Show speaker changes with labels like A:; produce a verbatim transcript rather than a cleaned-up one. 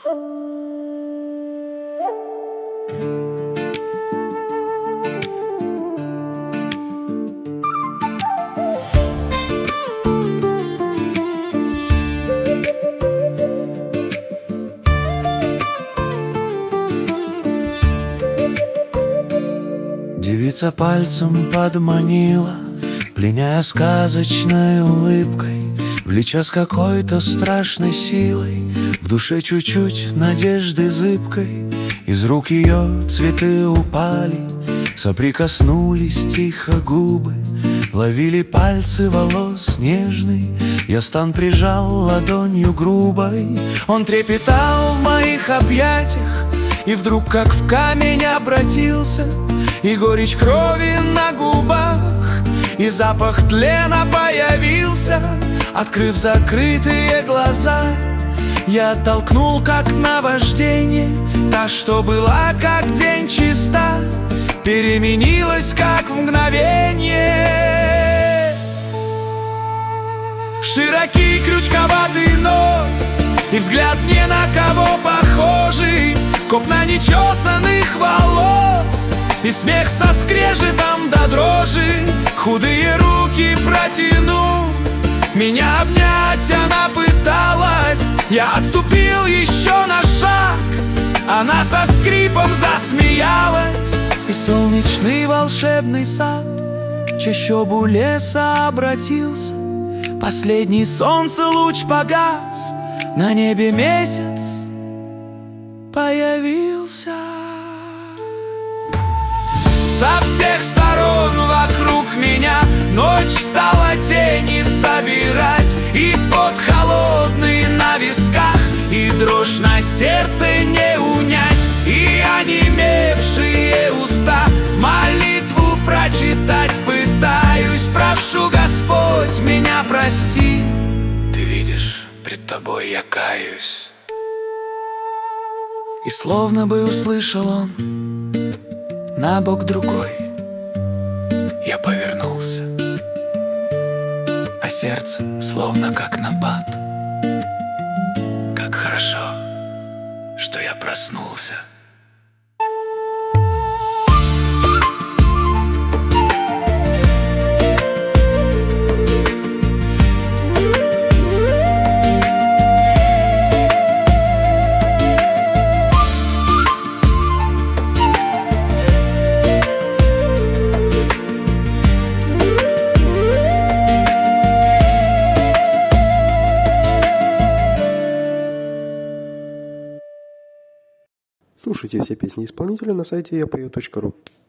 A: Девица пальцем подманила, пленяя сказочной улыбкой, влеча с какой-то страшной силой, в душе чуть-чуть надежды зыбкой. Из рук ее цветы упали, соприкоснулись тихо губы, ловили пальцы волос нежный. Я стан прижал ладонью грубой, он трепетал в моих объятиях, и вдруг как в камень обратился, и горечь крови на губах, и запах тлена появился. Открыв закрытые глаза, я оттолкнул как наваждение. Та, что была как день чиста, переменилась как в мгновение. Широкий крючковатый нос и взгляд не на кого похожий, копна нечесанных волос и смех со скрежетом до дрожи. Худые руки протянув, меня обнять она пыталась. Я отступил еще на шаг, она со скрипом засмеялась. И солнечный волшебный сад в чащобу леса обратился. Последний солнце луч погас, на небе месяц появился. Со всех сторон вокруг меня ночь стала тени собирать, и пот холодный на висках, и дрожь на сердце не унять, и онемевшие уста молитву прочитать пытаюсь. Прошу, Господь, меня прости, ты видишь, пред тобой я каюсь. И словно бы услышал он, на бок другой я повернулся, а сердце словно как набат. Как хорошо, что я проснулся.
B: Слушайте все песни исполнителя на сайте я пою точка ру.